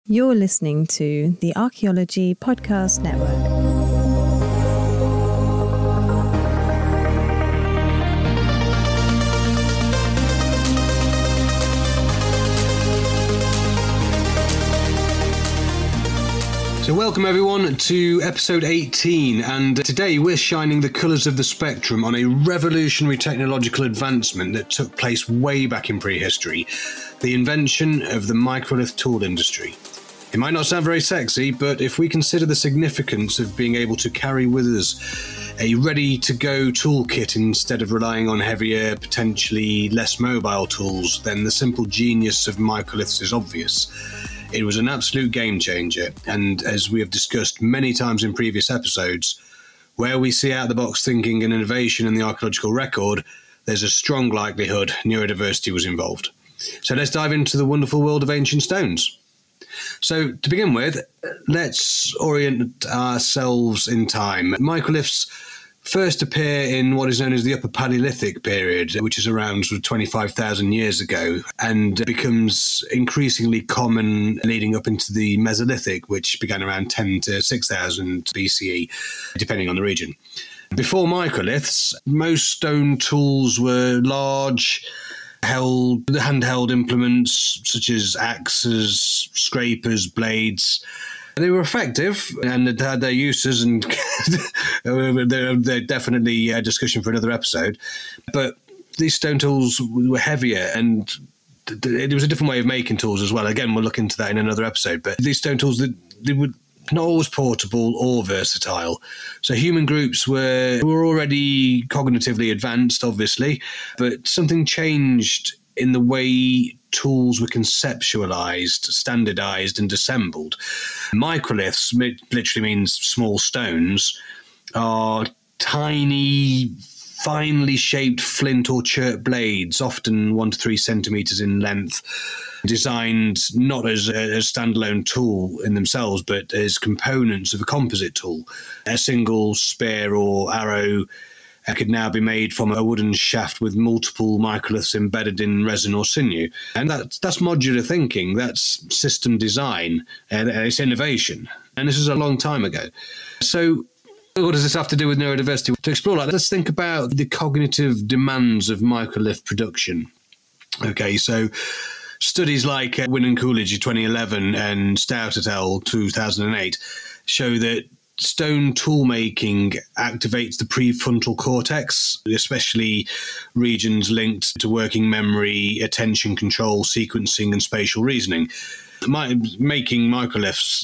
You're listening to the Archaeology Podcast Network. So welcome everyone to episode 18, and today we're shining the colours of the spectrum on a revolutionary technological advancement that took place way back in prehistory, the invention of the microlith tool industry. It might not sound very sexy, but if we consider the significance of being able to carry with us a ready-to-go toolkit instead of relying on heavier, potentially less mobile tools, then the simple genius of microliths is obvious. It was an absolute game changer, and as we have discussed many times in previous episodes, where we see out-of-the-box thinking and innovation in the archaeological record, there's a strong likelihood neurodiversity was involved. So let's dive into the wonderful world of ancient stones. So to begin with, let's orient ourselves in time. Microliths first appear in what is known as the Upper Paleolithic period, which is around 25,000 years ago, and becomes increasingly common leading up into the Mesolithic, which began around 10 to 6,000 BCE, depending on the region. Before microliths, most stone tools were large, handheld implements such as axes, scrapers, blades. They were effective and had their uses, and they're definitely a discussion for another episode. But these stone tools were heavier, and it was a different way of making tools as well. Again, we'll look into that in another episode. But these stone tools, they were not always portable or versatile. So human groups were already cognitively advanced, obviously, but something changed in the way tools were conceptualized, standardized, and assembled. Microliths, literally means small stones, are tiny, finely shaped flint or chert blades, often 1 to 3 centimeters in length, designed not as a standalone tool in themselves, but as components of a composite tool. A single spear or arrow could now be made from a wooden shaft with multiple microliths embedded in resin or sinew. And that's modular thinking, that's system design, and it's innovation. And this is a long time ago. So what does this have to do with neurodiversity? To explore that, let's think about the cognitive demands of microlith production. Okay, so studies like Wynne and Coolidge 2011 and Stout et al. 2008 show that stone tool making activates the prefrontal cortex, especially regions linked to working memory, attention control, sequencing, and spatial reasoning. Making microliths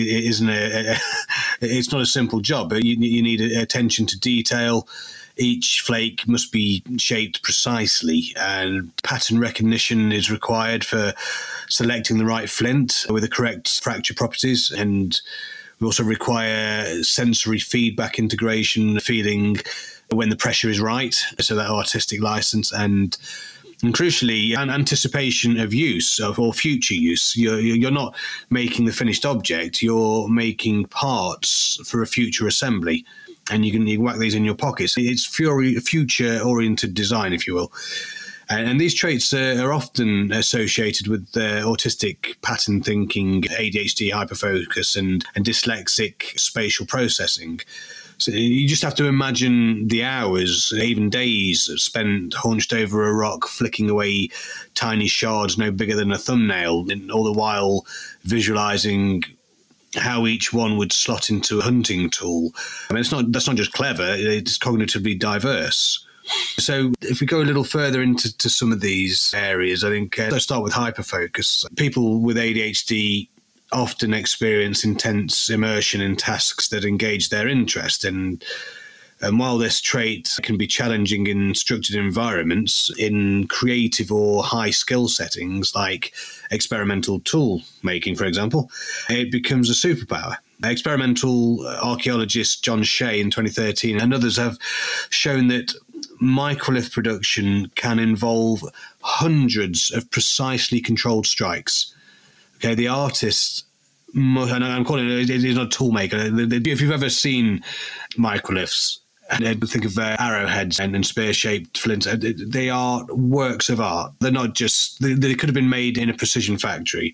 it's not a simple job. You need attention to detail. Each flake must be shaped precisely, and pattern recognition is required for selecting the right flint with the correct fracture properties. And we also require sensory feedback integration, feeling when the pressure is right, so that artistic license, and crucially, an anticipation of use or future use. You're not making the finished object, you're making parts for a future assembly, and you can whack these in your pockets. It's future-oriented design, if you will. And these traits are often associated with autistic pattern thinking, ADHD, hyperfocus, and dyslexic spatial processing. So you just have to imagine the hours, even days, spent hunched over a rock, flicking away tiny shards no bigger than a thumbnail, and all the while visualizing how each one would slot into a hunting tool. I mean, that's not just clever, it's cognitively diverse. So if we go a little further into some of these areas, I think let's start with hyperfocus. People with ADHD often experience intense immersion in tasks that engage their interest. And while this trait can be challenging in structured environments, in creative or high skill settings like experimental tool making, for example, it becomes a superpower. Experimental archaeologist John Shea in 2013 and others have shown that microlith production can involve hundreds of precisely controlled strikes. Okay, the artist, and I'm calling it is not a tool maker. If you've ever seen microliths, and think of arrowheads and spear-shaped flints, they are works of art. They're not just, they could have been made in a precision factory.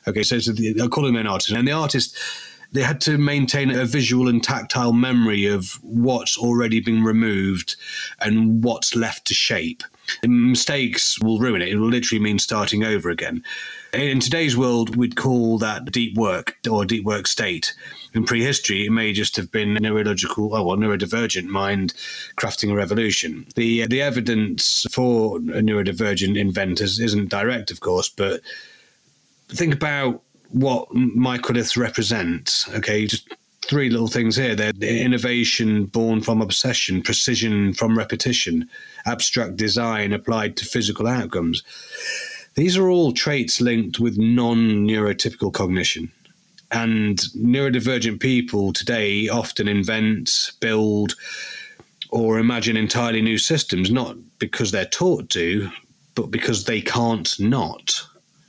Okay, so I call him an artist. And the artist, they had to maintain a visual and tactile memory of what's already been removed and what's left to shape. Mistakes will ruin it. It will literally mean starting over again. In today's world, we'd call that deep work or deep work state. In prehistory, it may just have been neurodivergent mind crafting a revolution. The evidence for neurodivergent inventors isn't direct, of course, but think about what microliths represent. Okay, just three little things here. They're innovation born from obsession, precision from repetition, abstract design applied to physical outcomes. These are all traits linked with non-neurotypical cognition. And neurodivergent people today often invent, build, or imagine entirely new systems, not because they're taught to, but because they can't not.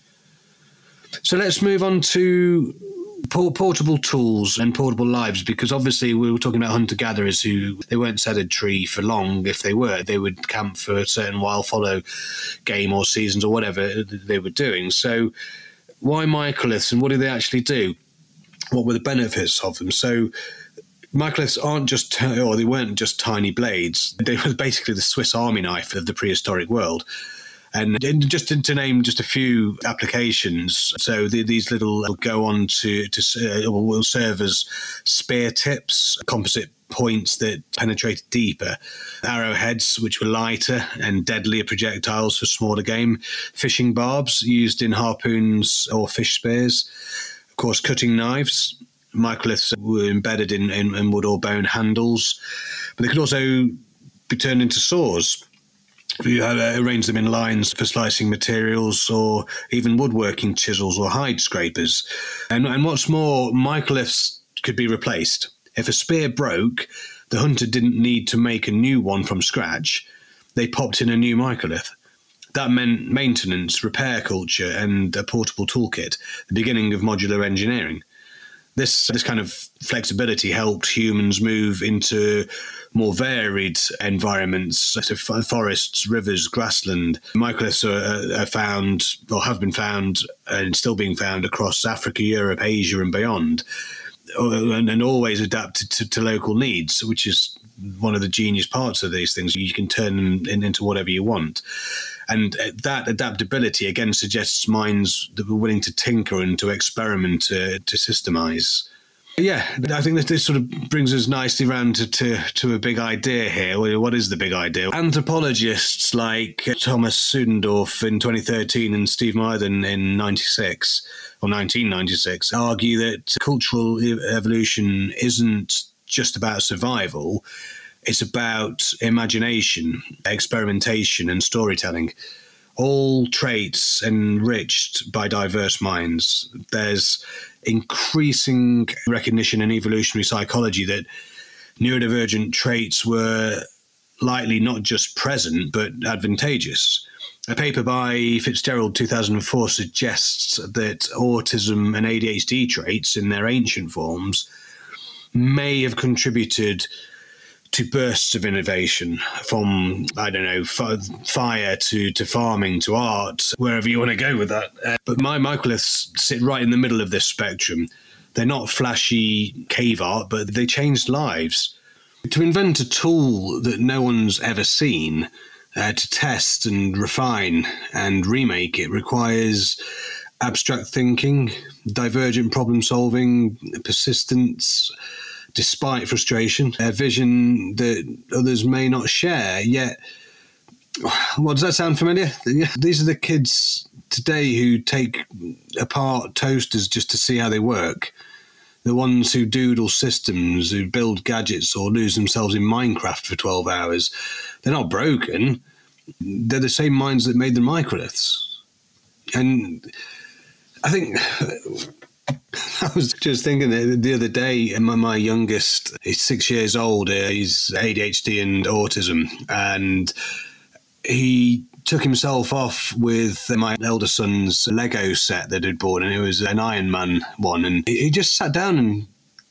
So let's move on to portable tools and portable lives, because obviously we were talking about hunter-gatherers who, they weren't sedentary for long. If they were, they would camp for a certain wild-follow game or seasons or whatever they were doing. So why microliths, and what do they actually do? What were the benefits of them? So microliths they weren't just tiny blades. They were basically the Swiss Army knife of the prehistoric world. And just to name just a few applications, so these little go on will serve as spear tips, composite points that penetrated deeper, arrowheads which were lighter and deadlier projectiles for smaller game, fishing barbs used in harpoons or fish spears, of course cutting knives. Microliths were embedded in wood or bone handles, but they could also be turned into saws. You arrange them in lines for slicing materials, or even woodworking chisels or hide scrapers. And what's more, microliths could be replaced. If a spear broke, the hunter didn't need to make a new one from scratch. They popped in a new microlith. That meant maintenance, repair culture, and a portable toolkit, the beginning of modular engineering. This kind of flexibility helped humans move into more varied environments, so forests, rivers, grassland. Microliths are found, or have been found, and still being found across Africa, Europe, Asia, and beyond, and always adapted to local needs, which is one of the genius parts of these things. You can turn them into whatever you want. And that adaptability, again, suggests minds that were willing to tinker and to experiment, to systemize. Yeah, I think this sort of brings us nicely around to a big idea here. What is the big idea? Anthropologists like Thomas Suddendorf in 2013 and Steve Mythen in 1996 argue that cultural evolution isn't just about survival. It's about imagination, experimentation, and storytelling. All traits enriched by diverse minds. There's increasing recognition in evolutionary psychology that neurodivergent traits were likely not just present, but advantageous. A paper by Fitzgerald 2004 suggests that autism and ADHD traits in their ancient forms may have contributed to bursts of innovation, from, fire to farming to art, wherever you want to go with that. But my microliths sit right in the middle of this spectrum. They're not flashy cave art, but they changed lives. To invent a tool that no one's ever seen, to test and refine and remake it, requires abstract thinking, divergent problem solving, persistence, despite frustration, a vision that others may not share. Yet, does that sound familiar? These are the kids today who take apart toasters just to see how they work. The ones who doodle systems, who build gadgets or lose themselves in Minecraft for 12 hours. They're not broken. They're the same minds that made the microliths. And I think I was just thinking the other day, my youngest is 6 years old. He's ADHD and autism, and he took himself off with my elder son's Lego set that he'd bought, and it was an Iron Man one, and he just sat down and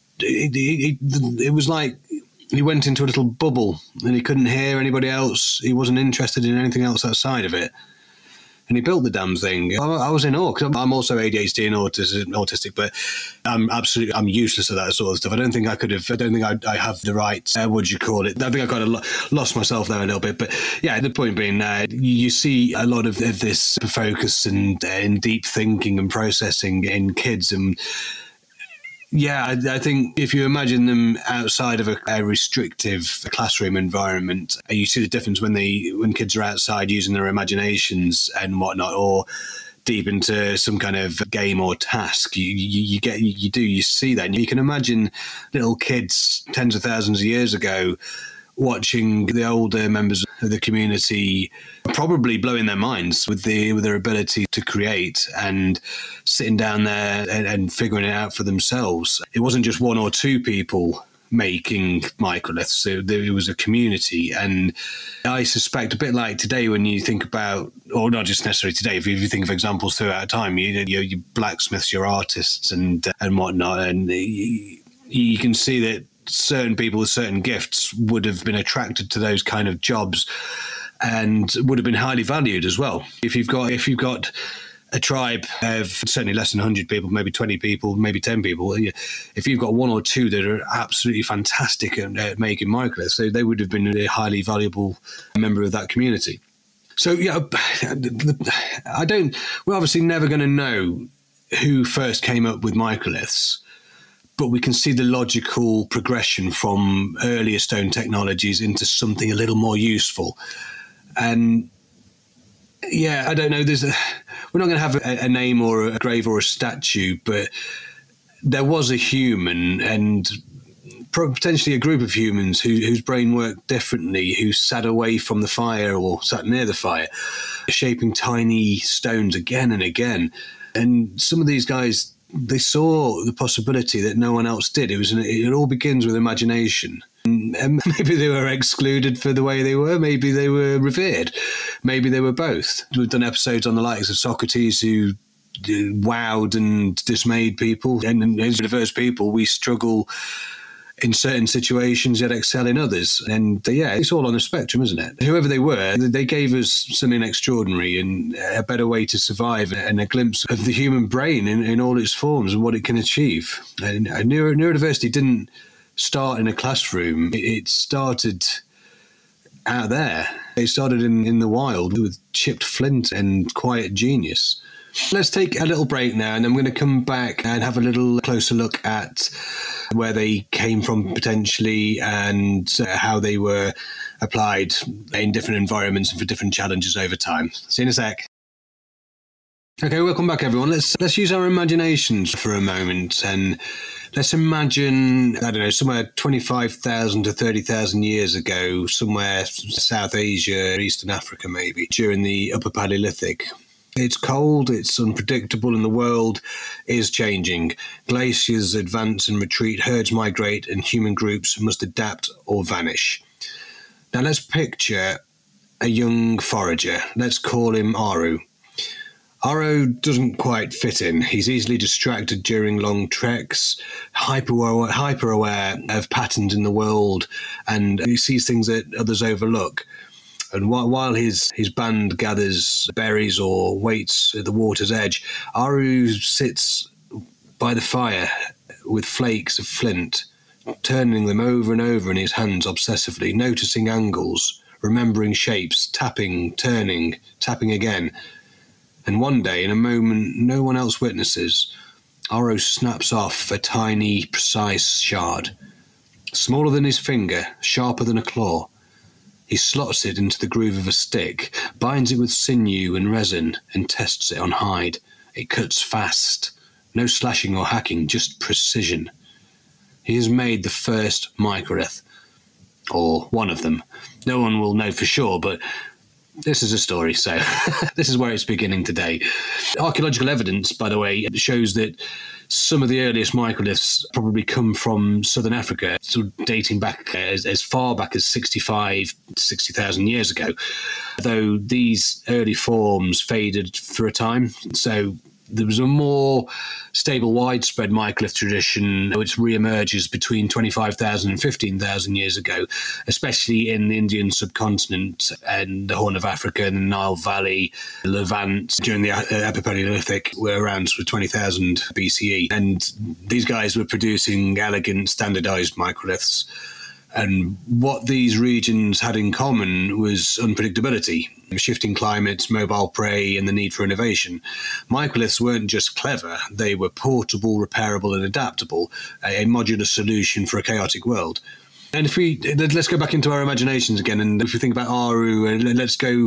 it was like he went into a little bubble and he couldn't hear anybody else. He wasn't interested in anything else outside of it. And he built the damn thing. I was in awe, because I'm also ADHD and autistic, but I'm useless at that sort of stuff. I don't think I have the right, what do you call it? I think I kind of lost myself there a little bit. But yeah, the point being, you see a lot of this focus and deep thinking and processing in kids. And yeah, I think if you imagine them outside of a restrictive classroom environment, you see the difference when kids are outside using their imaginations and whatnot, or deep into some kind of game or task. You see that, and you can imagine little kids tens of thousands of years ago watching the older members of the community probably blowing their minds with their ability to create, and sitting down there and figuring it out for themselves. It wasn't just one or two people making microliths. It was a community. And I suspect, a bit like today, when you think about, or not just necessarily today, if you think of examples throughout time, your blacksmiths, your artists and whatnot, and you can see that certain people with certain gifts would have been attracted to those kind of jobs and would have been highly valued as well. If you've got a tribe of certainly less than 100 people, maybe 20 people, maybe 10 people, if you've got one or two that are absolutely fantastic at making microliths, so they would have been a highly valuable member of that community. So yeah, we're obviously never going to know who first came up with microliths, but we can see the logical progression from earlier stone technologies into something a little more useful. And yeah, I don't know, we're not going to have a name or a grave or a statue, but there was a human, and potentially a group of humans whose brain worked differently, who sat away from the fire or sat near the fire, shaping tiny stones again and again. And some of these guys, they saw the possibility that no one else did. It all begins with imagination. And maybe they were excluded for the way they were. Maybe they were revered. Maybe they were both. We've done episodes on the likes of Socrates, who wowed and dismayed people. And as diverse people, we struggle in certain situations, yet excel in others. And yeah, it's all on a spectrum, isn't it? Whoever they were, they gave us something extraordinary and a better way to survive, and a glimpse of the human brain in all its forms and what it can achieve. And neurodiversity didn't start in a classroom. It started out there. It started in the wild with chipped flint and quiet genius. Let's take a little break now, and then we're going to come back and have a little closer look at where they came from potentially, and how they were applied in different environments and for different challenges over time. See you in a sec. Okay, welcome back, everyone. Let's use our imaginations for a moment, and let's imagine, I don't know, somewhere 25,000 to 30,000 years ago, somewhere South Asia, Eastern Africa maybe, during the Upper Paleolithic. It's cold, it's unpredictable, and the world is changing. Glaciers advance and retreat, herds migrate, and human groups must adapt or vanish. Now let's picture a young forager. Let's call him Aru. Aru doesn't quite fit in. He's easily distracted during long treks, hyper aware of patterns in the world, and he sees things that others overlook. And while his band gathers berries or waits at the water's edge, Aru sits by the fire with flakes of flint, turning them over and over in his hands obsessively, noticing angles, remembering shapes, tapping, turning, tapping again. And one day, in a moment no one else witnesses, Aru snaps off a tiny, precise shard. Smaller than his finger, sharper than a claw. He slots it into the groove of a stick, binds it with sinew and resin, and tests it on hide. It cuts fast. No slashing or hacking, just precision. He has made the first microlith. Or one of them. No one will know for sure, but this is a story, so this is where it's beginning today. Archaeological evidence, by the way, shows that some of the earliest microliths probably come from southern Africa, sort of dating back as far back as 65 to 60,000 years ago, though these early forms faded for a time. So There was a more stable, widespread microlith tradition which re-emerges between 25,000 and 15,000 years ago, especially in the Indian subcontinent and the Horn of Africa and the Nile Valley, Levant during the Epipaleolithic were around sort of 20,000 BCE. And these guys were producing elegant, standardized microliths. And what these regions had in common was unpredictability, shifting climates, mobile prey, and the need for innovation. Microliths weren't just clever, they were portable, repairable, and adaptable, a modular solution for a chaotic world. And let's go back into our imaginations again, and if we think about Aru, let's go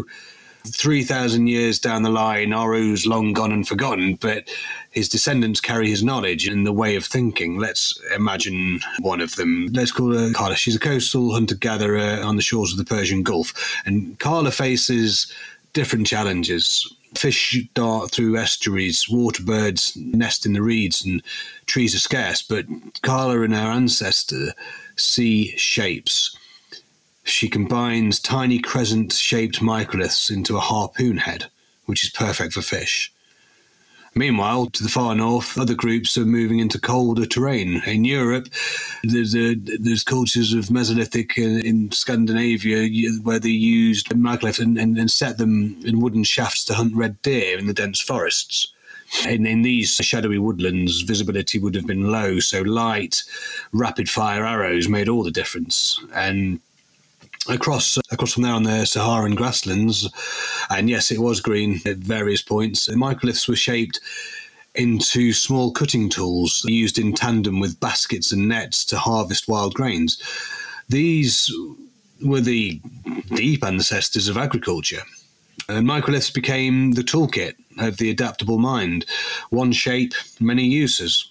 3,000 years down the line. Aru's long gone and forgotten, but his descendants carry his knowledge and the way of thinking. Let's imagine one of them. Let's call her Carla. She's a coastal hunter-gatherer on the shores of the Persian Gulf. And Carla faces different challenges. Fish dart through estuaries, water birds nest in the reeds, and trees are scarce. But Carla and her ancestor see shapes. She combines tiny crescent-shaped microliths into a harpoon head, which is perfect for fish. Meanwhile, to the far north, other groups are moving into colder terrain. In Europe, there's cultures of Mesolithic in Scandinavia where they used microliths and set them in wooden shafts to hunt red deer in the dense forests. In these shadowy woodlands, visibility would have been low, so light, rapid-fire arrows made all the difference. And across from there on the Saharan grasslands, and yes, it was green at various points, the microliths were shaped into small cutting tools used in tandem with baskets and nets to harvest wild grains. These were the deep ancestors of agriculture. And microliths became the toolkit of the adaptable mind. One shape, many uses.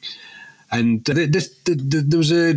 And there was I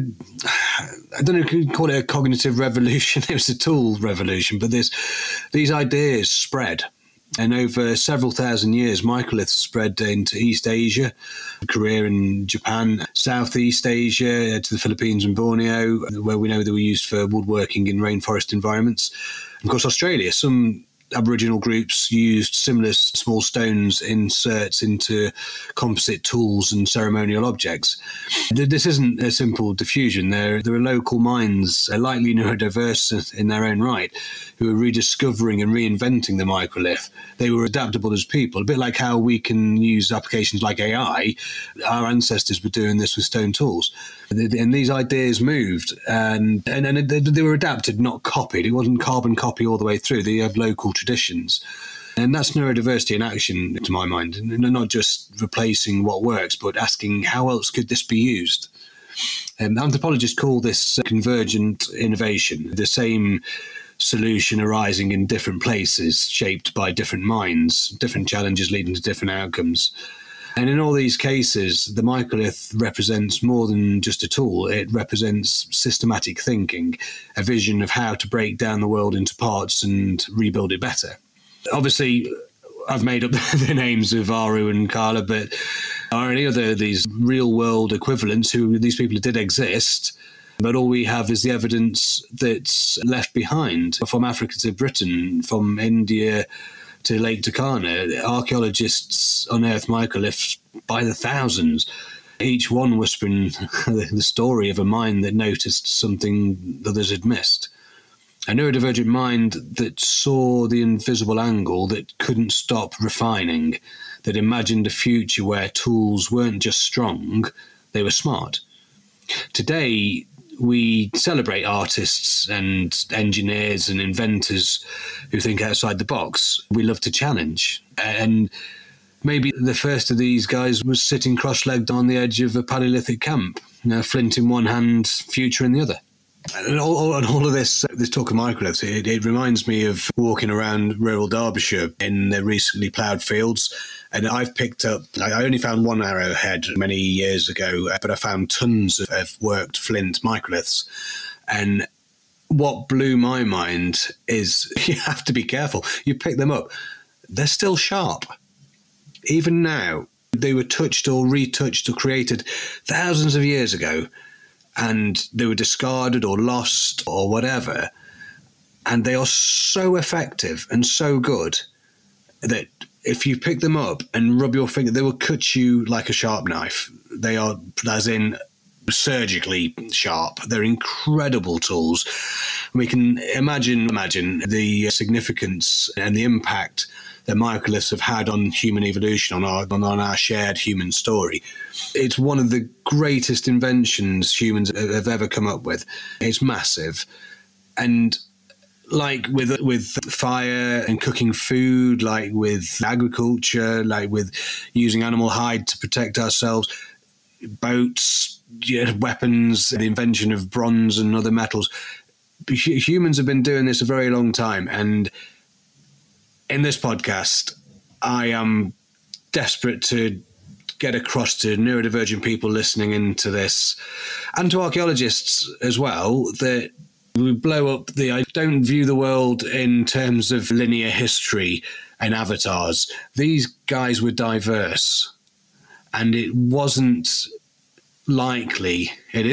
don't know if you could call it a cognitive revolution, it was a tool revolution, but these ideas spread. And over several thousand years, microliths spread into East Asia, Korea and Japan, Southeast Asia to the Philippines and Borneo, where we know they were used for woodworking in rainforest environments. And of course, Australia, some Aboriginal groups used similar small stones inserts into composite tools and ceremonial objects. This isn't a simple diffusion. There are local minds, lightly neurodiverse in their own right, who are rediscovering and reinventing the microlith. They were adaptable as people, a bit like how we can use applications like AI. Our ancestors were doing this with stone tools. And these ideas moved, and they were adapted, not copied. It wasn't carbon copy all the way through. They have local traditions. And that's neurodiversity in action, to my mind. And not just replacing what works, but asking how else could this be used? Anthropologists call this convergent innovation, the same solution arising in different places, shaped by different minds, different challenges leading to different outcomes. And in all these cases, the microlith represents more than just a tool. It represents systematic thinking, a vision of how to break down the world into parts and rebuild it better. Obviously, I've made up the names of Aru and Carla, but are any other these real-world equivalents who these people did exist? But all we have is the evidence that's left behind. From Africa to Britain, from India to Lake Turkana, archaeologists unearthed microliths by the thousands, each one whispering the story of a mind that noticed something others had missed. A neurodivergent mind that saw the invisible angle, that couldn't stop refining, that imagined a future where tools weren't just strong, they were smart. Today, we celebrate artists and engineers and inventors who think outside the box. We love to challenge. And maybe the first of these guys was sitting cross-legged on the edge of a Paleolithic camp, flint in one hand, future in the other. And all of this talk of microliths, it reminds me of walking around rural Derbyshire in the recently ploughed fields. And I've picked up, I only found one arrowhead many years ago, but I found tons of worked flint microliths. And what blew my mind is you have to be careful. You pick them up, they're still sharp. Even now, they were touched or retouched or created thousands of years ago, and they were discarded or lost or whatever. And they are so effective and so good that if you pick them up and rub your finger, they will cut you like a sharp knife. They are, as in surgically sharp. They're incredible tools. We can imagine the significance and the impact that microliths have had on human evolution, on our shared human story. It's one of the greatest inventions humans have ever come up with. It's massive. And like with fire and cooking food, like with agriculture, like with using animal hide to protect ourselves, boats, weapons, the invention of bronze and other metals. Humans have been doing this a very long time. And in this podcast, I am desperate to get across to neurodivergent people listening into this, and to archaeologists as well, that we blow up I don't view the world in terms of linear history and avatars. These guys were diverse, and it isn't likely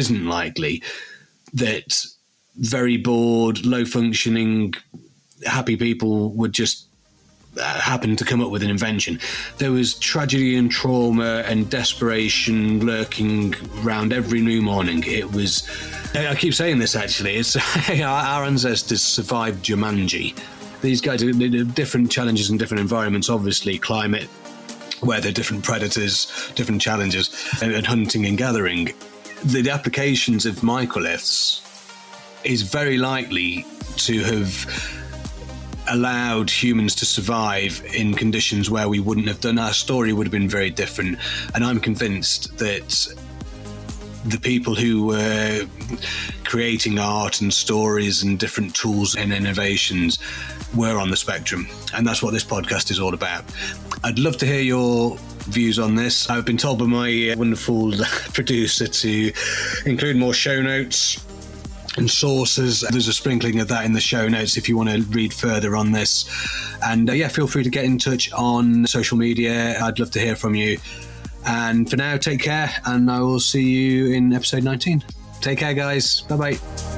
that very bored, low-functioning, happy people would just happen to come up with an invention. There was tragedy and trauma and desperation lurking around every new morning. I keep saying this actually, it's our ancestors survived Jumanji. These guys are different challenges in different environments, obviously, climate, weather, different predators, different challenges, and hunting and gathering. The applications of microliths is very likely to have allowed humans to survive in conditions where we wouldn't have done. Our story would have been very different. And I'm convinced that the people who were creating art and stories and different tools and innovations were on the spectrum. And that's what this podcast is all about. I'd love to hear your views on this. I've been told by my wonderful producer to include more show notes and sources. There's a sprinkling of that in the show notes if you want to read further on this. And feel free to get in touch on social media. I'd love to hear from you. And for now, take care, and I will see you in episode 19. Take care, guys. Bye-bye.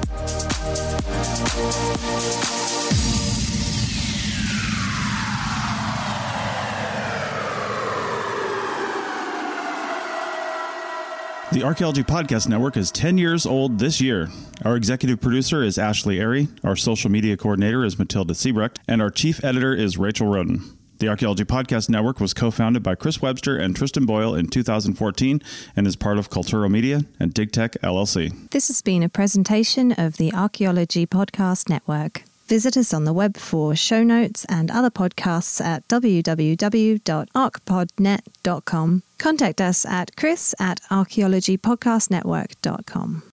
The Archaeology Podcast Network is 10 years old this year. Our executive producer is Ashley Airy, our social media coordinator is Matilda Siebrecht, and our chief editor is Rachel Roden. The Archaeology Podcast Network was co-founded by Chris Webster and Tristan Boyle in 2014 and is part of Cultural Media and DigTech LLC. This has been a presentation of the Archaeology Podcast Network. Visit us on the web for show notes and other podcasts at www.archpodnet.com. Contact us at chris@archaeologypodcastnetwork.com.